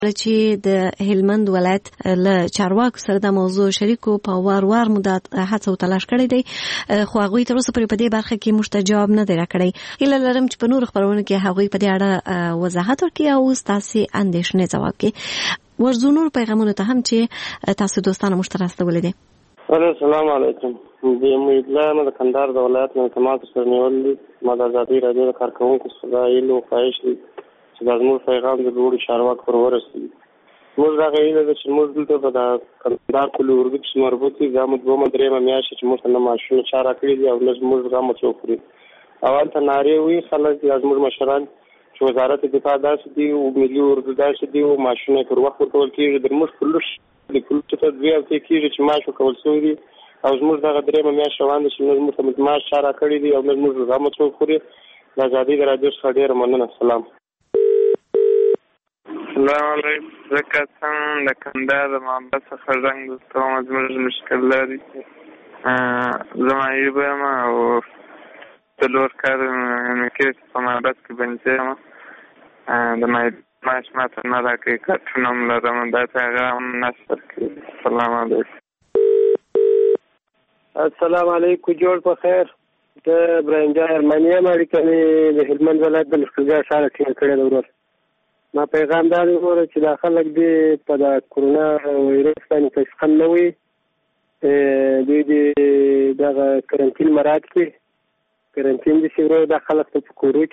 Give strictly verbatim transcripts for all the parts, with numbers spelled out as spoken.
چې د هلمند ولایت له چارواکو سره د موضوع شریکو په وار وار مدت هڅه او تلاش کړی دی، خو هغوی تر اوسه پورې په دې برخه کې موږ ته جواب نه دی راکړی. هیله لرم چې په نورو خبرونو کې هغوی په دې اړه وضاحت وکړي او ستاسو اندېښنې ځواب کړي. ورځو نور پیغامونو ته هم چې تاسو دوستانو موږ ته راستولي دي. السلام علیکم. د امید د کندهار د ولایت نه تماس سره نیول دي. ما د ازادي راډیو د کارکونکو سره ایلو خواهش دي چې د موږ پیغام د لوړ چارواکو پر ورسېږي. موږ دا غوښتل چې موږ دلته په د کندهار کلي اردو کې مربوط دي. دا موږ دوه درېمه میاشت چې موږ ته نه ماشوم چاره کړی دي او نه موږ غو څو خوري. اول ته ناری وی خلک د موږ مشران چې وزارت دفاع داسې دی او ملي اردو داسې دی او ماشوم پر وخت ورکول کېږي. د موږ په لوش د کلو ته دوی او ته کېږي چې ماشو کول شوی دي او موږ دا درېمه میاشت روان دي چې موږ ته ماش چاره کړی دي او نه موږ غو څو خوري. د ازادي راډیو څخه ډېر مننه. سلام. السلام علیکم. زکه څنګه د کندهار د محبت څخه رنګ دوستو زموږ مشکل لري. زما ایبه ما او تلور کار مکه په محبت کې بنځه د ما ماش ماته نه راکې کټونم لرم دا پیغام نشر کې. السلام علیکم. السلام علیکم. جوړ په خیر. د ابراهیم جان ارمانیه مالکنه د هلمند ولایت د لښکرګاه ښار کې کړه ورور. ما پیغام دار وره چې دا خلک دی په د کورونا وایرس باندې تشخیص نه وي. دوی د دغه کرنټین مراد کې کرنټین د شیرو د خلک په کورو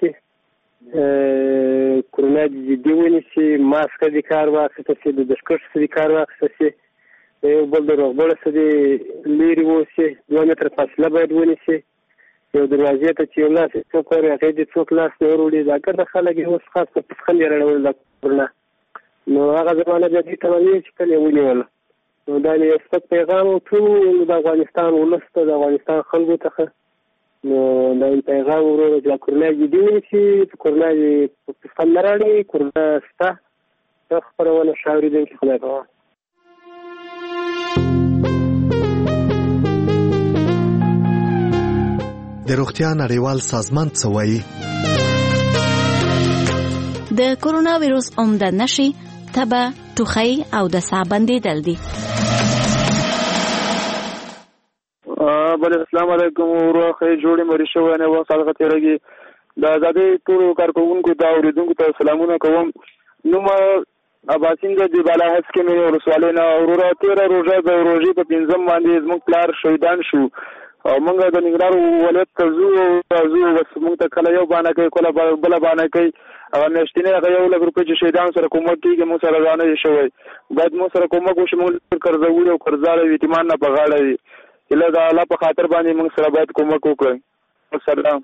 کې کورونا جدي ونیسي. ماسک د کار واخیسته شي، د دشکش د کار واخیسته شي، یو بل د روغبړ سره لري ووسي، دوه متره فاصله باید ونیسي. یو دروازې ته چې یو لاس څوک ورې هغې د څوک لاس نه وروړي. دا کار د خلک یې اوس خاص په پسخند یې راړول د کورونا. نو هغه زمانه بیا دې ته ویل چې کله یې ونیوله. نو دا یې سپک پیغام و ټول د افغانستان ولس ته، د افغانستان خلکو ته. نو دا پیغام وروره چې دا کورونا جدي ونیسي، په کورونا یې په پسخند نه راړي. کورونا شته. دا خپرونه ښه اورېدونکي خدای پاک. د روغتیا نړیوال سازمان څه وایي؟ د کورونا ویروس عمده نښې تبه، ټوخی او د ساه بندېدل دي. بل السلام علیکم. وروخه جوړې مری شو نه وخت هغه تیرېږي. د آزادۍ ټول کارکونکو ته اوریدونکو ته سلامونه کوم. نو ما اباسین د بالا هڅ کې مې ورسواله نه اورورا تیرې روزه د روزي په پنځم باندې زموږ پلار شهیدان شو او موږ د ننګرهار ولایت ته زو زو موږ ته کله یو باندې کوي کله بل باندې کوي او نشټینه هغه یو لږ روپۍ چې شهیدان سره کومک کیږي موږ سره ځانې شوی باید موږ سره کومک وشي. موږ قرضوي او قرضاله یتیمان نه بغاړه وي. اله د الله په خاطر باندې موږ سره باید کومک وکړي. السلام.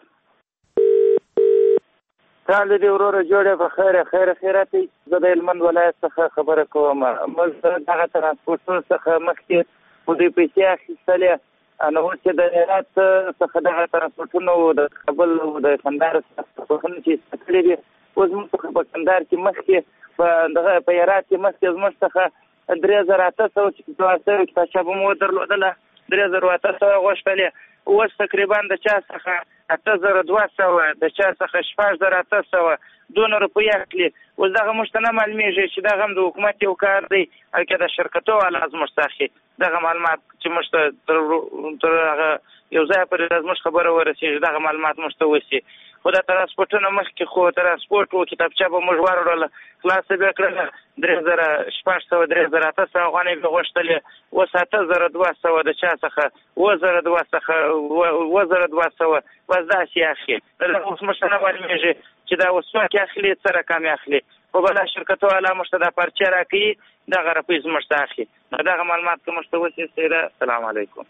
ټول دې وروره جوړه په خیر خیر خیراتي. زه د هلمند ولایت څخه خبره کوم. موږ دغه ترانسپورټونو څخه مخکې په دې پیسې اخیستلې نو چې د هرات څخه دغه ترانسپورټونو د کابل او د کندهار څخه چې ستړي دي اوس موږ په کندهار کې مخکې په دغه په هرات کې مخکې زموږ څخه درې زره اته سوه چې دوه سوه کتابچه مو درلودله درې زره اته سوه غوښتلې. اوس تقریبا د چا څخه اته زره دوه سوه د چا څخه شپږ زره اته سوه دونه روپۍ اخلي. اوس دغه موږ ته نه معلومېږي چې دغه هم د حکومت یو کار دی او که د شرکتو والا زموږ ته اخلي دغه معلومات چې موږ ته تر هغه یو ځای پورې زموږ خبره ورسېږي دغه معلومات موږ ته وشي. خو د ترانسپورټونو مخکې خو ترانسپورټ و کتابچه به موږ واروړله خلاصه بیا کړله درې زره شپږ سوه درې زره اته سوه افغانۍ به غوښتلې. اوس اته زره دوه سوه د چا څخه اووه زره دوه څخه اووه زره دوه سوه بس داسې اخلي. اوس موږ ته نه معلومېږي چې دا اوس څوک اخلي څه رقم اخلي. خو بله شرکتو والا موږ ته دا پارچه راکوي دغه روپۍ زموږ ته اخلي. نو دغه معلومات که موږ ته وشي سیده. السلام علیکم.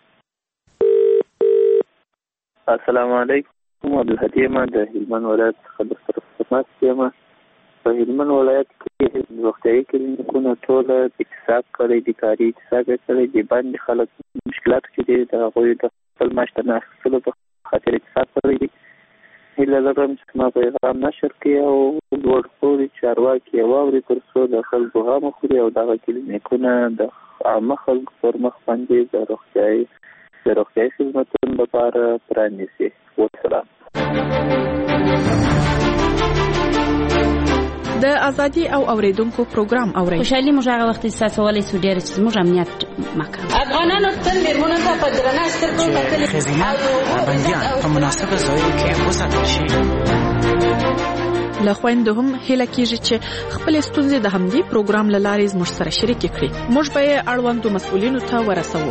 السلام علیکم. عبدالهدی یم د هلمند ولایت څخه درسره په خدمت کې یم. په هلمند ولایت کې روغتیایي کلینیکونه ټوله اتصاب کړی دي، کاري اتصاب یې کړی دي. باندې خلک مشکلاتو کې دي د هغوی د خپل معاش د نه اخیستلو په خاطر اتصاب کړی دي. هیله لرم چې زما پیغام نشر کړي او لوړ پوړي چارواکي یې واوري تر څو د خلکو غم وخوري او دغه کلینیکونه د عامه خلکو پر مخ باندې د روغتیایي د روغتیایي خدمتونو لپاره پرانیسي. والسلام. د ازادي او اوریدونکو پروګرام اوري. خوشحالي موږ هغه وخت احساسولای سو ډېر چې موږ امنیت مکان افغانانو تل میرمنو ته په درنه سترګو کتل او بنديان په مناسبه ځای کې وساتل شي. له خويندو هم هیله کیږي چې خپل ستونزې د همدې پروګرام له لارې زموږ سره شریک کړي. موږ به یې اړوندو مسؤلینو ته ورسوو.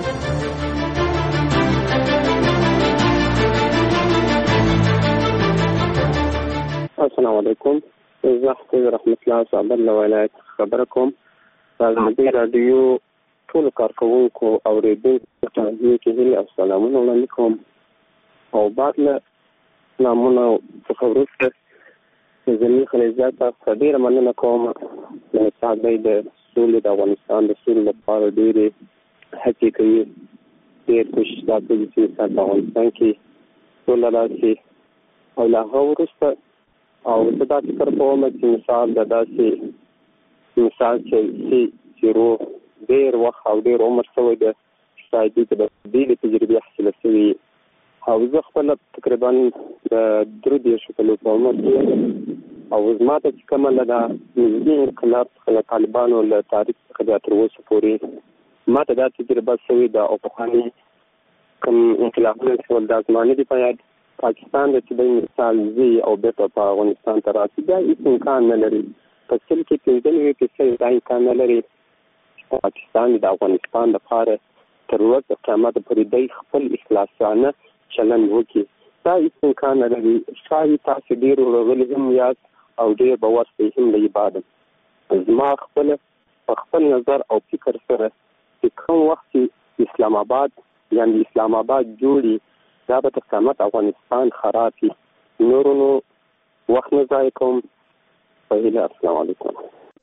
السلام علیکم. زه حافظ رحمت الله صاحب له ولایت خبره کوم. د رادیو ټول کارکونکو اوریدونکو ته کې هیله او سلامونه وړاندې کوم. او بعد له نامونه څخه وروسته زمي خلیزات ته ډېره مننه کوم چې تاسو د سولې د افغانستان د سولې لپاره ډېرې هڅې کوي. ډېر کوشش کوي چې په افغانستان کې سوله راشي. او له هغه وروسته او زه دا فکر کوم چې مثال د داسې مثال چې چې روح ډېر وخت او ډېر عمر شوی دی شاید د دې تجربې حاصله شوي. او زه خپل تقریبا د درې دیرشو کلو په عمر کې او زما ته چې کومه ده نږدې انقلاب څخه طالبانو له تاریخ څخه بیا تر اوسه پورې ما ته دا تجربه شوې ده. او پخواني کوم انقلابونه چې ول دا زمانې دي په یاد پاکستان د چې د مثال زی او بیرته په افغانستان ته راسي دا هیڅ امکان نه لري. په سل کې پنځه نوي فیصد دا امکان نه لري چې پاکستان د افغانستان لپاره تر ورځې قیامت پورې د خپل اخلاصانه چلند وکړي. دا هیڅ امکان نه لري. ښایي تاسو ډېر ورغلي هم یاست او ډېر باور کوئ هم د عبادت. زما خپل په خپل نظر او فکر سره چې کوم وخت اسلام آباد یعنی اسلام آباد جوړي دا به تر قیامت افغانستان خراب شي. نورو نو وخت نه ضایع کوم. په هیله السلام علیکم.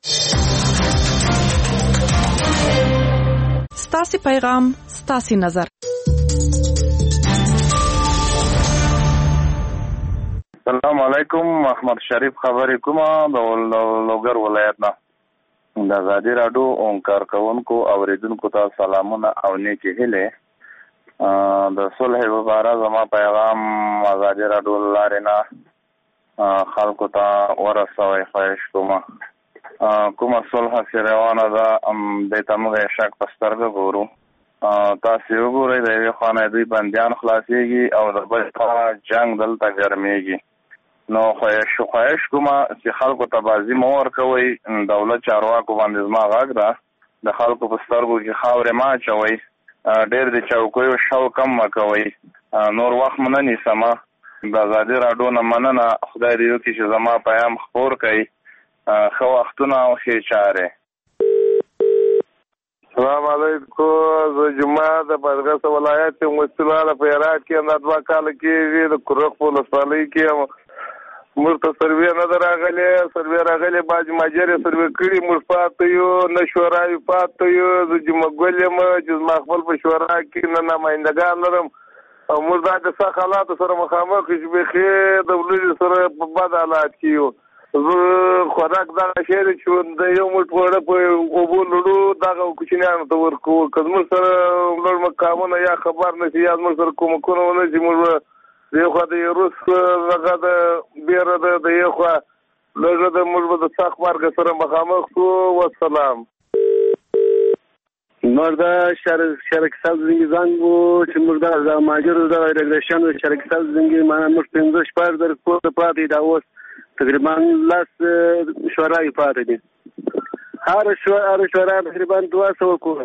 ستاسو پیغام ستاسو نظر. السلام علیکم. محمد شریف خبرې کوم د لوګر ولایت نه. د ازادي راډیو او کارکونکو اوریدونکو ته سلامونه او نیکې هیلې. د صلح مبارک زما پیغام ازادي راډیو لارې نه خلکو ته ورسوي. خواهش کوم کومه صلح چې روانه ده دې ته موږ شک په سترګه ګورو. تاسو وګورئ د یوې خوا نه دوی بندیان خلاصېږي او د بل خوا جنګ دلته ګرمېږي. نو خواهش خواهش کوم چې خلکو ته بازي مه ورکوئ. دولت چارواکو باندې زما غږ ده د خلکو په سترګو کې خاورې مه اچوئ. ډېر د چوکیو شوق کم مه کوئ. نور وخت مو نه نیسمه. د ازادي راډیو نه مننه. خدای دې وکړي چې زما پیام خپور کړئ. ښه وختونه او ښې چارې. السلام علیکم. زه جمعه د بادغیس ولایت یم. مسلمانه په هرات کې دا دوه کاله کېږي د کرخ په ولسوالۍ کې یم. موږ ته سروې نه ده راغلې. سروې راغلې باج ماجرې سروې کړي. موږ پاته یو نه شورا یو پاته یو. زه جمعه ګل یم چې زما خپل په شورا کې نه نمایندګان لرم. او موږ دا د سخت حالاتو سره مخامخ چې بیخي د ولږې سره په بد حالات کې یو. زه خوراک دغه شی دی چې د یو موټ وړه په اوبو لړو دغه کوچنیانو ته ورکوو. که زموږ سره لوړ مقامونه یا خبر نه شي یا زموږ سره کومکونه ونه شي موږ د یو خوا د روس دغه د بیره ده د یو خوا لږه د موږ به د سخت مرګ سره مخامخ شو. والسلام. موږ د شرکسل زنګي زنګ وو چې موږ د ماجرو د ریګریشن شرکسل زنګي معنا موږ پنځه شپږ در کوټه پاتې دا اوس تقریبا لاس شورای پاتې دي. هر شورای شورای تقریبا دوه سوه کوه.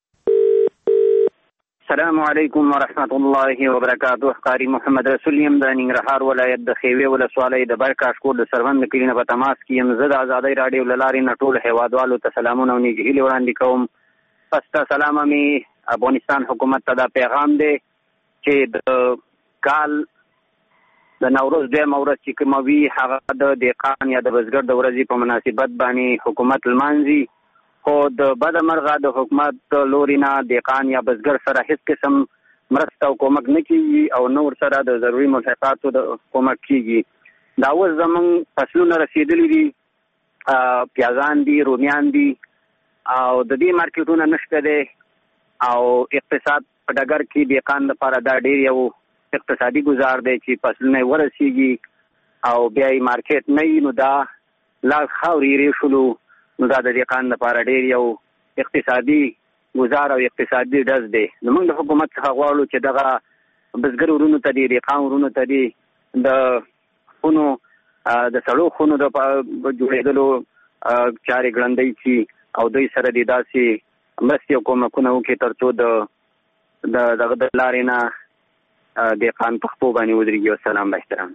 السلام علیکم ورحمت الله وبرکاته. قاری محمد رسول یم د ننګرهار ولایت د خیوې ولسوالۍ د برکاش کوټ د سروند کلي نه په تماس کې یم. زه د ازادۍ راډیو له لارې نه ټولو هیوادوالو ته سلامونه او نیکې هیلې وړاندې کوم. پس ته سلامه مې افغانستان حکومت ته دا پیغام دی چې د کال د نوروز دویمه ورځ چې کومه وي هغه د دهقان یا د بزګر د ورځې په مناسبت باندې حکومت لمانځي. خو د بده مرغه د حکومت لوري نه دهقان یا بزګر سره هیڅ قسم مرسته او کومک نه کېږي او نه ورسره د ضروري ملحقاتو د کومک کېږي. دا اوس زموږ فصلونه رسېدلي دي. پیازان دي، رومیان دي او د دې مارکیټونه نشته دی او اقتصاد په ډګر کې دهقان لپاره دا ډېر یو اقتصادي ګزار دی چې فصلونه ورسېږي او بیا یې مارکیټ نه وي. نو دا لاس خاورې ری شولو نو دا د دهقان لپاره ډېر یو اقتصادي گزار او اقتصادي ډز دی. نو موږ د حکومت څخه غواړو چې دغه بزګر ورونو ته دي، دهقان ورونو ته دي د خونو د سړو خونو د جوړېدلو چارې ګړندۍ شي او دوی سره دې داسې مرستې او کومکونه وکړي تر څو د دغه د لارې نه دهقان په خپو باندې ودرېږي. والسلام با احترام.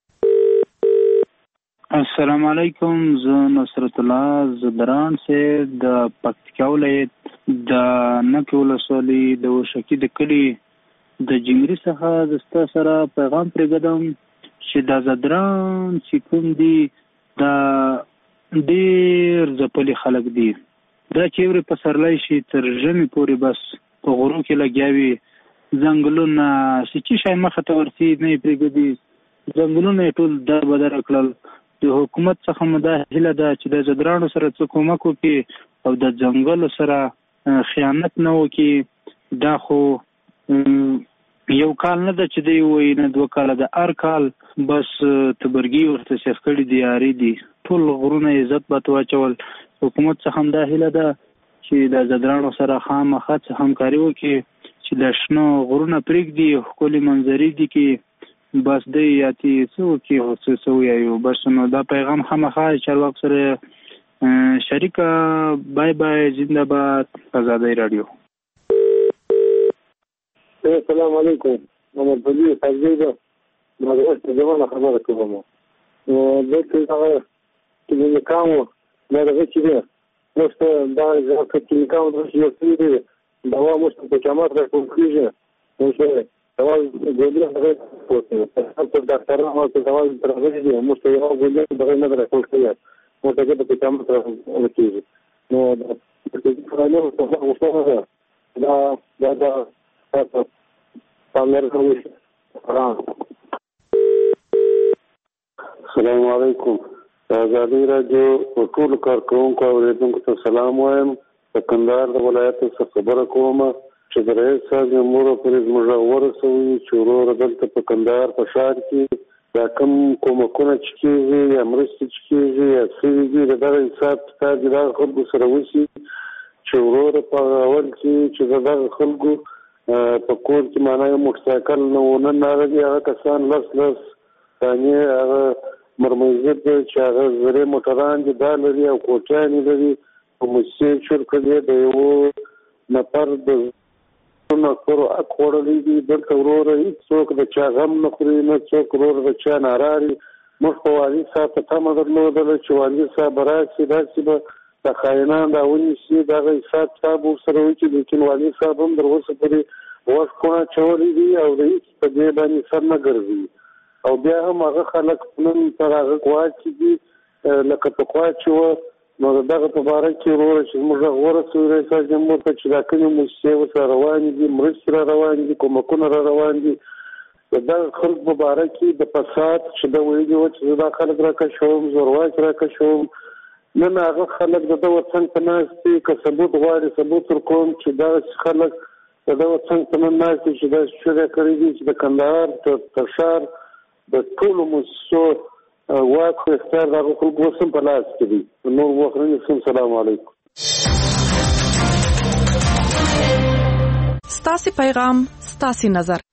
السلام علیکم. زه نصرت الله زدران صاحب د پکتیکا ولایت د نکې ولسوالۍ د وشکي د کلي د جنګري څخه د ستا سره پیغام پرېږدم چې دا زدران چې کوم دي دا ډېر ځپلي خلک دي. دا چې یو په پسرلی شي تر ژمي پورې بس په غرو کې لګیا وي. ځنګلونه چې څه شی مخې ته ورسي نه یې پرېږدي، ځنګلونه یې ټول در بدره کړل. د حکومت څخه مو دا هیله ده چې د زدرانو سره څه کومک وکړي او د ځنګلو سره خیانت نه وکړي. دا خو یو کال نه ده چې دی وایي نه دوه کاله ده، هر کال بس تبرګي ورته سیخ کړي دي، یاري دي، ټول غرونه یې عزت بات واچول. حکومت څخه هم دا هیله ده چې د زدرانو سره خامخا څه همکاري وکړي چې د شنو غرونه پرېږدي، ښکلې منظرې دي کې بس دی یاتي څه وکړي او څه څه ووایو. بس نو دا پیغام خامخا چارواکو سره شریکه. بای بای، زنده باد آزادۍ راډیو. السلام علیکم. محمد بلی فضلی ده ما د وخت زمانه خبره کوم. نو دلته هغه کلینیکانو دا دغه چې دی موږ ته دا ځکه کلینیکانو د یو څه دی دوا موږ په جامات راکوم کیږي. موږ دوا ګولې هغه پوښتنه په ډاکټر هغه ته دوا درغلي دي، موږ ته یو ګولې دغه نه راکول کیږي، موږ ته په جامات راکوم کیږي. نو د دې کارونو څخه وښه دا دا دا تاسو السلام علیکم. آزادۍ راډیو په ټولو کارکوونکو او اورېدونکو ته سلام وایم. د کندهار د ولایت څخه خبره کوم چې د رئیس صاحب جمهور پرې زموږ غږ ورسوي چې وروره دلته په کندهار په ښار کې دا کوم کومکونه چې کېږي یا مرستې چې کېږي یا څه دي د دغه حساب کتاب د دغه خلکو سره وشي چې وروره په اول کې چې د دغه خلکو په کور کې معنا یو موټرسایکل نه ونه راغلي، هغه کسان لس لس ثانیې هغه مرمزید چې هغه زرې موټران دي دا لري او کوټیانې لري په موسسې چور کړي د یو نفر د نفرو حق خوړلی دي. دلته وروره هېڅوک د چا غم نه خوري، نه څوک وروره د چا ناراري. موږ په والي صاحب په تمه درلودله چې والي صاحب به راشي، داسې به د خاینان را ونیسي، دغه حساب کتاب ورسره وکړي. لیکن والي صاحب هم تر اوسه پورې وخت کونه اچولی دي او د هېڅ په دې باندې سر نه ګرځوي. او بیا هم هغه خلک نن تر هغه قوات چې دي لکه پخوا چې وه نو د دغه په باره کې وروره چې زموږ غږ ورسوي رئیس جمهور ته چې دا کومې موسسې ورسره روانې دي، مرستې را روانې دي، کومکونه را روان دي. د دغه خلکو په باره کې د فساد چې ده ویلي وه چې زه دا خلک راکشوم، زورواکي راکشوم. نن هغه خلک د ده وطن په ناست دي، که ثبوت غواړي ثبوت ورکوم چې دغسې خلک د ده وطن په نن ناست دي چې داسې شوګه کړي دي چې د کندهار تر ښار د ټولو موسسو واک خو اختیار د هغو خلکو اوس هم په لاس کې دي. نور وخت نه نیسم. سلام علیکم. ستاسې پیغام ستاسې نظر.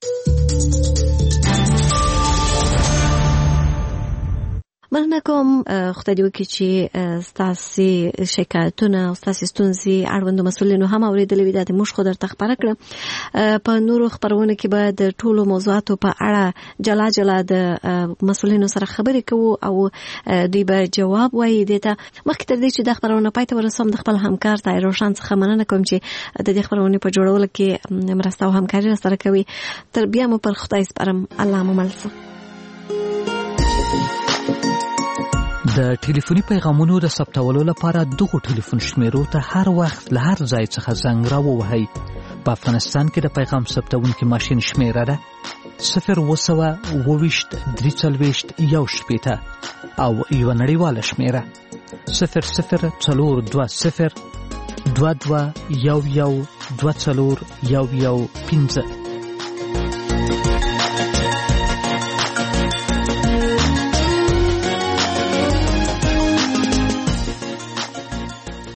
مننه کوم خدای دې وکړي چې ستاسې شکایتونه او ستاسې ستونزې اړوندو مسؤلینو هم اورېدلې وي. دا د موږ خو درته خپره کړه. په نورو خپرونو کې به د ټولو موضوعاتو په اړه جلا جلا د مسؤلینو سره خبرې کوو او دوی به جواب وایي. دې ته مخکې تر دې چې دا خپرونه پای ته ورسوم د خپل همکار طاهر روشن څخه مننه کوم چې د دې خپرونې په جوړولو کې مرسته او همکاري راسره کوي. تر بیا مو پر خدای سپارم. الله مو مل شه. د ټلیفوني پیغامونو د ثبتولو لپاره دغو ټلیفون شمیرو ته هر وخت له هر ځای څخه زنګ را ووهئ. په افغانستان کې د پیغام ثبتونکي ماشین شمیره ده صفر اووه سوه اووه ویشت درې څلوېښت یو شپېته او یوه نړیواله شمیره صفر صفر څلور دوه صفر دوه دوه یو یو دوه څلور یو یو پنځه.